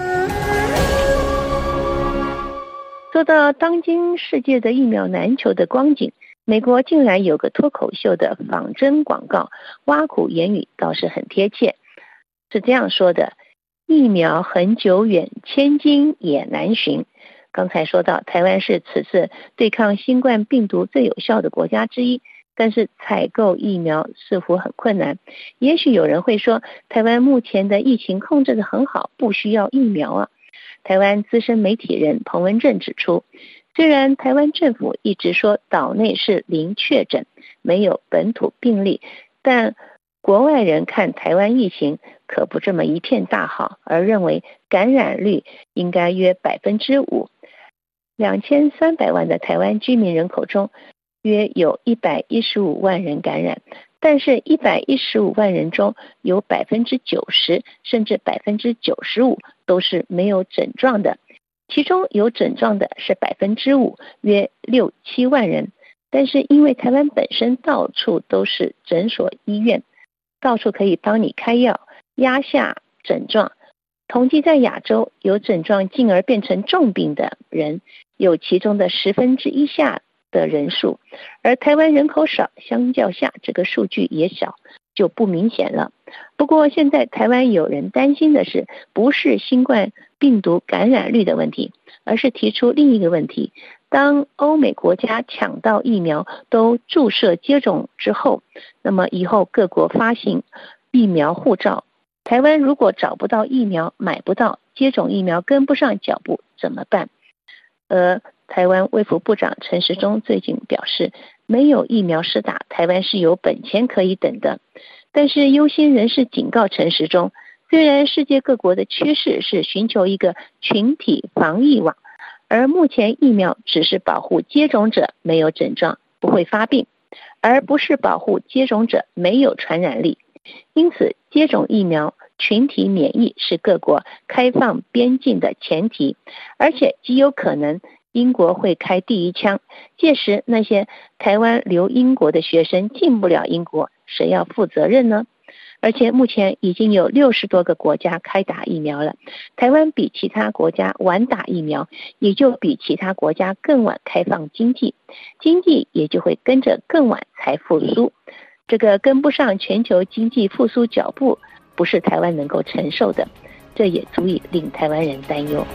说到当今世界的疫苗难求的光景，美国竟然有个脱口秀的仿真广告，挖苦言语倒是很贴切，是这样说的：疫苗很久远，千金也难寻。刚才说到台湾是此次对抗新冠病毒最有效的国家之一，但是采购疫苗似乎很困难。也许有人会说，台湾目前的疫情控制得很好，不需要疫苗啊。台湾资深媒体人彭文正指出，虽然台湾政府一直说岛内是零确诊，没有本土病例，但国外人看台湾疫情可不这么一片大好，而认为感染率应该约百分之五。两千三百万的台湾居民人口中，约有一百一十五万人感染，但是一百一十五万人中有百分之九十甚至百分之九十五都是没有症状的，其中有症状的是百分之五，约六七万人。但是因为台湾本身到处都是诊所医院，到处可以帮你开药压下症状，统计在亚洲有症状进而变成重病的人有其中的十分之一下的人数，而台湾人口少，相较下这个数据也小，就不明显了。不过现在台湾有人担心的是，不是新冠病毒感染率的问题，而是提出另一个问题：当欧美国家抢到疫苗都注射接种之后，那么以后各国发行疫苗护照，台湾如果找不到疫苗，买不到，接种疫苗跟不上脚步怎么办？而台湾卫福部长陈时中最近表示，没有疫苗施打，台湾是有本钱可以等的。但是忧心人士警告陈时中，虽然世界各国的趋势是寻求一个群体防疫网，而目前疫苗只是保护接种者没有症状，不会发病，而不是保护接种者没有传染力。因此，接种疫苗群体免疫是各国开放边境的前提，而且极有可能英国会开第一枪，届时那些台湾留英国的学生进不了英国，谁要负责任呢？而且目前已经有六十多个国家开打疫苗了，台湾比其他国家晚打疫苗，也就比其他国家更晚开放经济，经济也就会跟着更晚才复苏。这个跟不上全球经济复苏脚步，不是台湾能够承受的，这也足以令台湾人担忧。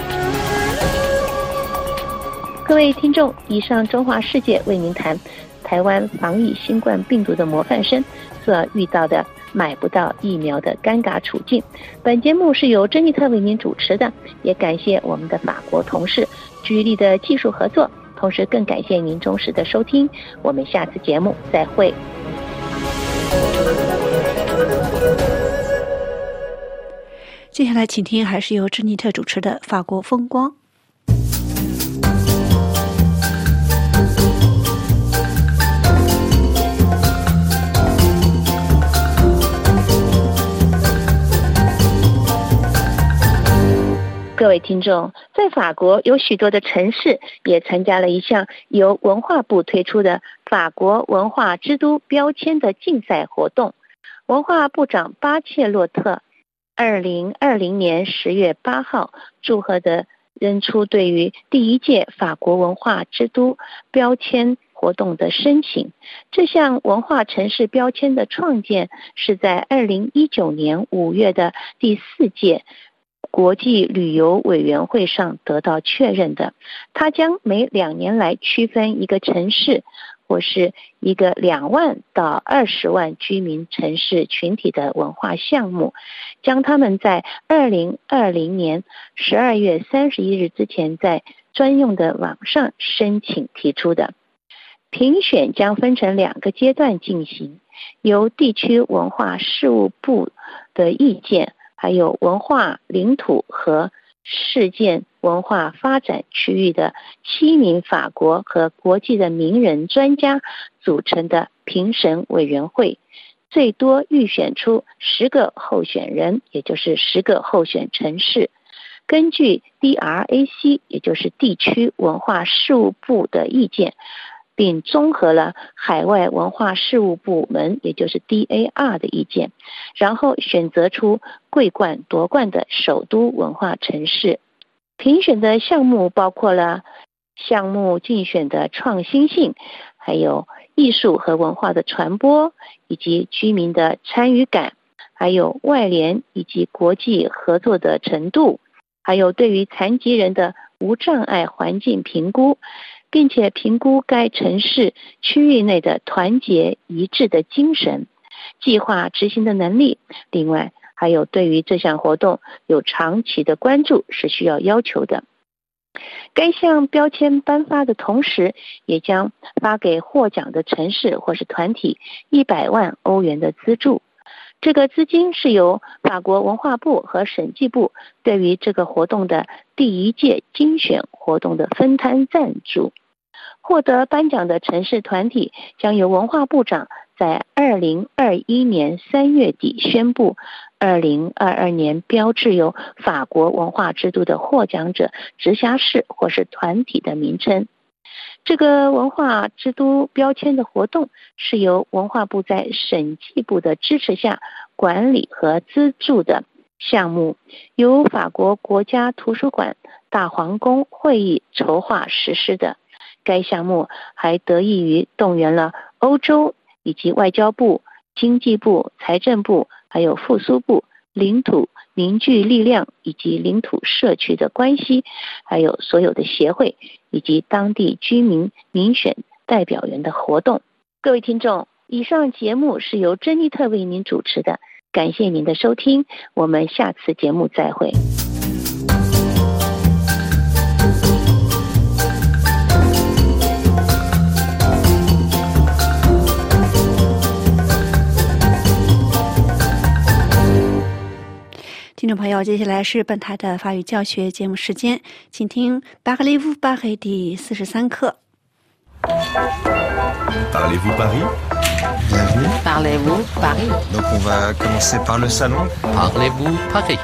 各位听众，以上中华世界为您谈台湾防疫新冠病毒的模范生所遇到的买不到疫苗的尴尬处境。本节目是由珍妮特为您主持的，也感谢我们的法国同事居力的技术合作，同时更感谢您忠实的收听，我们下次节目再会。 接下来请听还是由珍妮特主持的法国风光。 各位听众，在法国有许多的城市也参加了一项由文化部推出的法国文化之都标签的竞赛活动。文化部长巴切洛特二零二零年十月八号祝贺地扔出对于第一届法国文化之都标签活动的申请。这项文化城市标签的创建是在二零一九年五月的第四届国际旅游委员会上得到确认的。它将每两年来区分一个城市或是一个两万到二十万居民城市群体的文化项目，将他们在二零二零年十二月三十一日之前在专用的网上申请提出的。评选将分成两个阶段进行，由地区文化事务部的意见，还有文化领土和事件文化发展区域的七名法国和国际的名人专家组成的评审委员会，最多预选出十个候选人，也就是十个候选城市。根据 D R A C， 也就是地区文化事务部的意见， 并综合了海外文化事务部门，也就是 D A R 的意见，然后选择出桂冠夺冠的首都文化城市。评选的项目包括了项目竞选的创新性，还有艺术和文化的传播，以及居民的参与感，还有外联以及国际合作的程度，还有对于残疾人的无障碍环境评估，并且评估该城市区域内的团结一致的精神、计划执行的能力。另外还有对于这项活动有长期的关注是需要要求的。该项标签颁发的同时，也将发给获奖的城市或是团体一百万欧元的资助。这个资金是由法国文化部和审计部对于这个活动的第一届精选活动的分摊赞助。获得颁奖的城市团体将由文化部长在二零二一年三月底宣布二零二二年标志有法国文化之都的获奖者直辖市或是团体的名称。这个文化之都标签的活动是由文化部在审计部的支持下管理和资助的项目，由法国国家图书馆大皇宫会议筹划实施的。该项目还得益于动员了欧洲以及外交部、经济部、财政部，还有复苏部、领土凝聚力量以及领土社区的关系，还有所有的协会以及当地居民民选代表员的活动。各位听众，以上节目是由珍妮特为您主持的，感谢您的收听，我们下次节目再会。 听众朋友，接下来是本台的法语教学节目时间，请听 Parlez-vous Paris 第四十三课。 Parlez-vous Paris? Bienvenue. Parlez-vous Paris? Donc on va commencer par le salon. Parlez-vous Paris?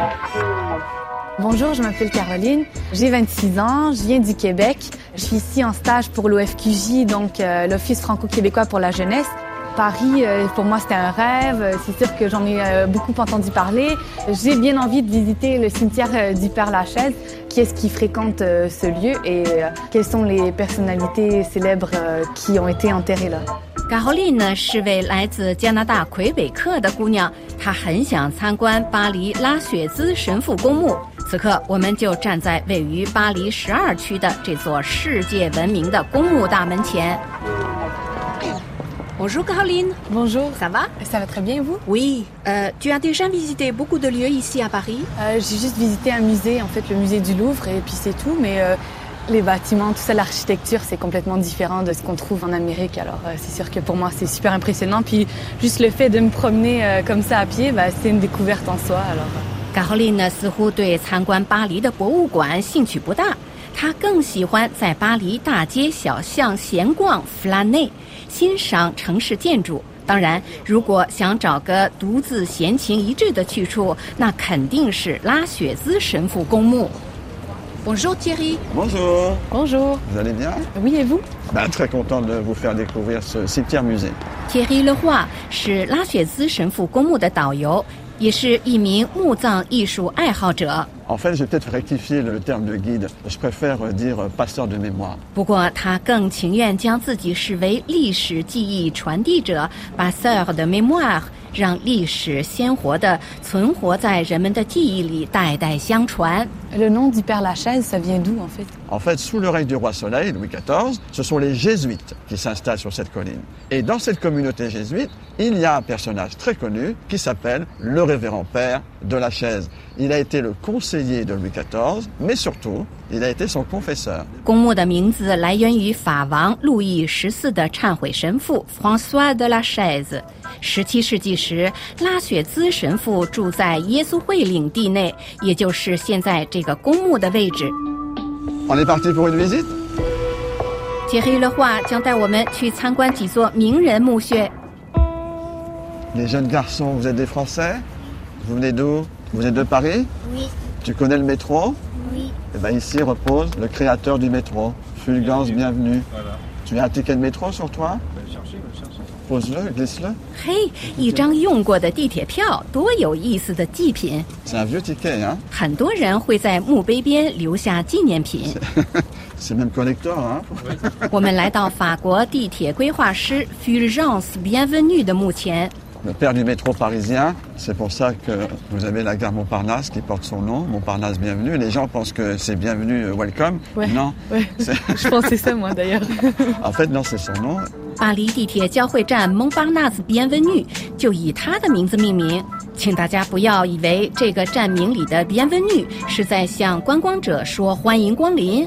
Bonjour, je m'appelle Caroline, j'ai vingt-six ans, je viens du Québec. Je suis ici en stage pour l'O F Q J, donc euh, l'Office franco-québécois pour la jeunesse. Paris, euh, pour moi, c'était un rêve. C'est sûr que j'en ai euh, beaucoup entendu parler. J'ai bien envie de visiter le cimetière euh, du Père-Lachaise. Qui est-ce qui fréquente euh, ce lieu et euh, quelles sont les personnalités célèbres euh, qui ont été enterrées là? Caroline 呢是位来自加拿大魁北克的姑娘，她很想参观巴黎拉雪兹神父公墓。此刻，我们就站在位于巴黎十二区的这座世界闻名的公墓大门前。Bonjour Caroline. Bonjour. Ça va? Ça va très bien et vous? Oui. Euh, tu as déjà visité beaucoup de lieux ici à Paris? euh, J'ai juste visité un musée, en fait le musée du Louvre, et puis c'est tout. Mais euh, les bâtiments, tout ça, l'architecture, c'est complètement différent de ce qu'on trouve en Amérique. Alors euh, c'est sûr que pour moi c'est super impressionnant. Puis juste le fait de me promener euh, comme ça à pied, bah, c'est une découverte en soi. Alors. Caroline 呢似乎对参观巴黎的博物馆兴趣不大，她更喜欢在巴黎大街小巷闲逛 flâner。欣赏城市建筑，当然，如果想找个独自闲情逸致的去处，那肯定是拉雪兹神父公墓。Bonjour Thierry. Bonjour. Bonjour. Vous allez bien? Oui, et vous? Ben, très content de vous faire découvrir ce cimetière musée. Thierry Leroy 是拉雪兹神父公墓的导游，也是一名墓葬艺术爱好者。 En fait, j'ai peut-être rectifié le terme de guide. Je préfère dire passeur de mémoire. 不过，他更情愿将自己视为历史记忆传递者 passeur de mémoire， 让历史鲜活地存活在人们的记忆里，代代相传。 Le nom du Père-Lachaise, ça vient d'où en fait? En fait, sous le règne du roi Soleil, Louis quatorze, ce sont les jésuites qui s'installent sur cette colline. Et dans cette communauté jésuite, il y a un personnage très connu qui s'appelle le révérend père de Lachaise. Il a été le conseiller de Louis quatorze, mais surtout, il a été son confesseur. 公墓的名字来源于法王路易十四的忏悔神父 François de Lachaise。十七世纪时，拉雪兹神父住在耶稣会领地内，也就是现在这个公墓的位置。 On est parti pour une visite? Thierry Leroy将带我们去参观几座名人墓穴。 Les jeunes garçons, vous êtes des Français? Vous venez d'où? Vous êtes de Paris? Oui. Tu connais le métro? Oui. Eh bien ici repose le créateur du métro, Fulgence, bienvenue. Voilà. Tu as un ticket de métro sur toi? Pose-le, glisse-le. 嘿，一张用过的地铁票，多有意思的祭品！ C'est un vieux ticket, hein? 很多人会在墓碑边留下纪念品。 C'est même collector, hein? 我们来到法国地铁规划师 Fulgence Bienvenue 的墓前。 Le père du métro parisien, c'est pour ça que vous avez la gare Montparnasse qui porte son nom, Montparnasse Bienvenue. Les gens pensent que c'est Bienvenue Welcome. Ouais, non, ouais. Je pensais ça moi d'ailleurs. En fait, non, c'est son nom. 巴黎地铁交汇站 Montparnasse Bienvenue 就以他的名字命名。请大家不要以为这个站名里的 Bienvenue 是在向观光者说欢迎光临。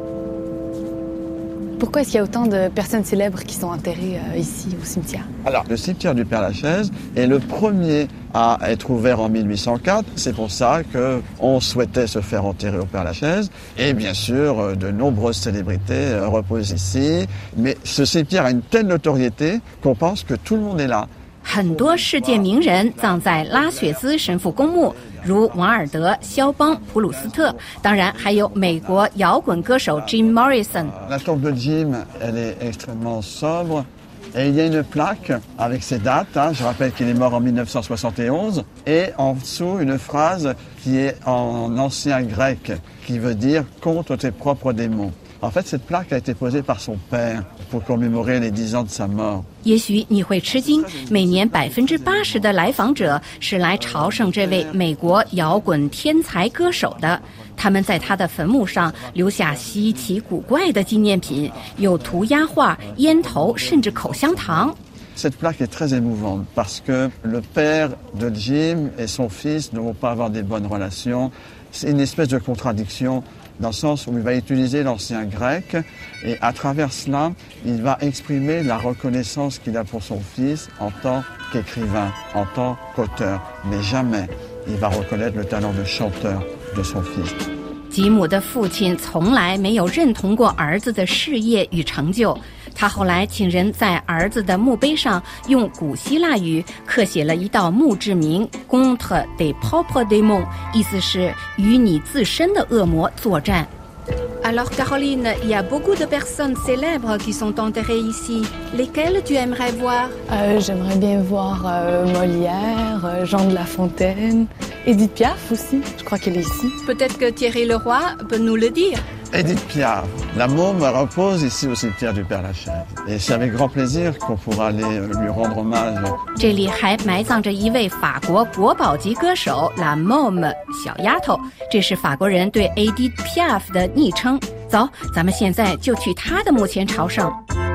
Pourquoi est-ce qu'il y a autant de personnes célèbres qui sont enterrées euh, ici au cimetière? Alors, le cimetière du Père-Lachaise est le premier à être ouvert en mille huit cent quatre. C'est pour ça qu'on souhaitait se faire enterrer au Père-Lachaise. Et bien sûr, de nombreuses célébrités reposent ici. Mais ce cimetière a une telle notoriété qu'on pense que tout le monde est là. 很多世界名人葬在拉雪兹神父公墓，如王尔德、肖邦、普鲁斯特，当然还有美国摇滚歌手 Jim Morrison。 La tombe de Jim, elle est extrêmement sobre. Et il y a une plaque avec ses dates. Hein. Je rappelle qu'il est mort en mille neuf cent soixante et onze. Et en dessous, une phrase qui est en ancien grec, qui veut dire « contre tes propres démons ». En fait, cette plaque a été posée par son père pour commémorer les dix ans de sa mort. 也许你会吃惊，每年百分之八十的来访者是来朝圣这位美国摇滚天才歌手的。他们在他的坟墓上留下稀奇古怪的纪念品，有涂鸦画、烟头，甚至口香糖。 Cette plaque est très émouvante parce que le père de Jim et son fils ne vont pas avoir des bonnes relations. C'est une espèce de contradiction dans le sens où il va utiliser l'ancien grec et à travers cela, il va exprimer la reconnaissance qu'il a pour son fils en tant qu'écrivain, en tant qu'auteur. Mais jamais il va reconnaître le talent de chanteur de son fils. 吉姆的父亲从来没有认同过儿子的事业与成就。他后来请人在儿子的墓碑上用古希腊语刻写了一道墓志铭 Contre tes propres démons， 意思是与你自身的恶魔作战。Alors Caroline, il y a beaucoup de personnes célèbres qui sont enterrées ici. Lesquelles tu aimerais voir? euh, J'aimerais bien voir euh, Molière, euh, Jean de La Fontaine, Edith Piaf aussi, je crois qu'elle est ici. Peut-être que Thierry Leroy peut nous le dire. Edith Piaf, la môme repose ici au cimetière du Père-Lachaise. Et c'est avec grand plaisir qu'on pourra aller lui rendre hommage. 这里还埋葬着一位法国国宝级歌手 La Môme 小丫头，这是法国人对 Edith Piaf 的昵称。走，咱们现在就去她的墓前朝圣。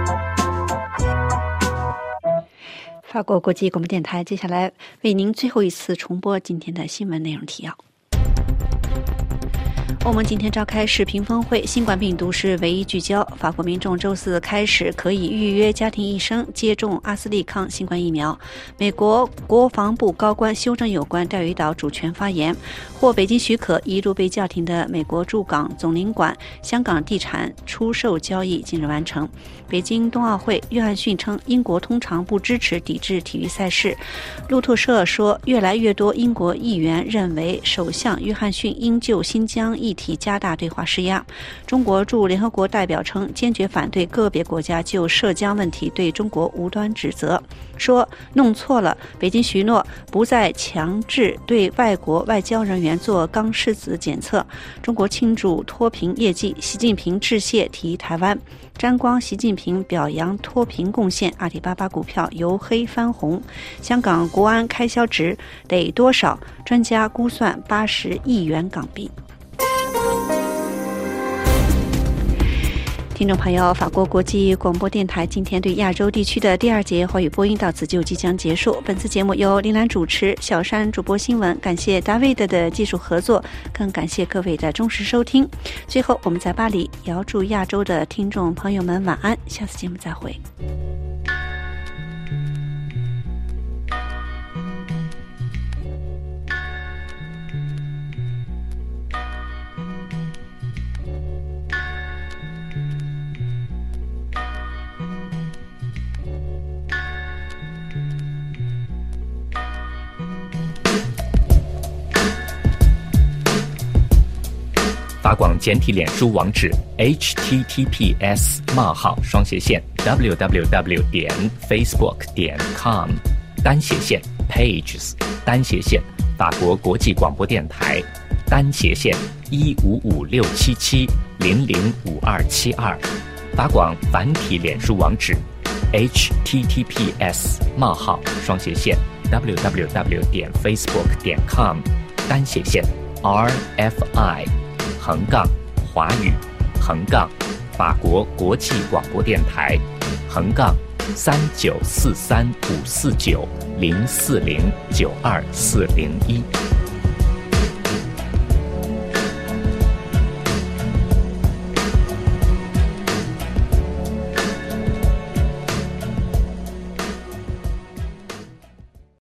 法国国际广播电台，接下来为您最后一次重播今天的新闻内容提要。欧盟今天召开视频峰会，新冠病毒是唯一聚焦。法国民众周四开始可以预约家庭医生接种阿斯利康新冠疫苗。美国国防部高官修正有关钓鱼岛主权发言。获北京许可一度被叫停的美国驻港总领馆香港地产出售交易近日完成。北京冬奥会，约翰逊称英国通常不支持抵制体育赛事。路透社说，越来越多英国议员认为首相约翰逊应就新疆议题加大对华施压。中国驻联合国代表称，坚决反对个别国家就涉疆问题对中国无端指责，说弄错了。北京许诺不再强制对外国外交人员做钢拭子检测。中国庆祝脱贫业绩，习近平致谢提台湾。沾光习近平表扬脱贫贡献，阿里巴巴股票由黑翻红。香港国安开销值得多少？专家估算八十亿元港币。听众朋友，法国国际广播电台今天对亚洲地区的第二节华语播音到此就即将结束。本次节目由林兰主持，小山主播新闻，感谢 David 的技术合作，更感谢各位的忠实收听。最后，我们在巴黎也要祝亚洲的听众朋友们晚安，下次节目再会。 法法广简体脸书网址 ：h t t p s 冒号双斜线 w w w 点 facebook 点 com 单斜线 pages 单斜线法国国际广播电台单斜线一五五六七七零零五二七二。法广繁体脸书网址 ：h t t p s 冒号双斜线 w w w 点 facebook 点 com 单斜线 r f i 横杠华语横杠法国国际广播电台横杠三九四三五四九零四零九二四零一。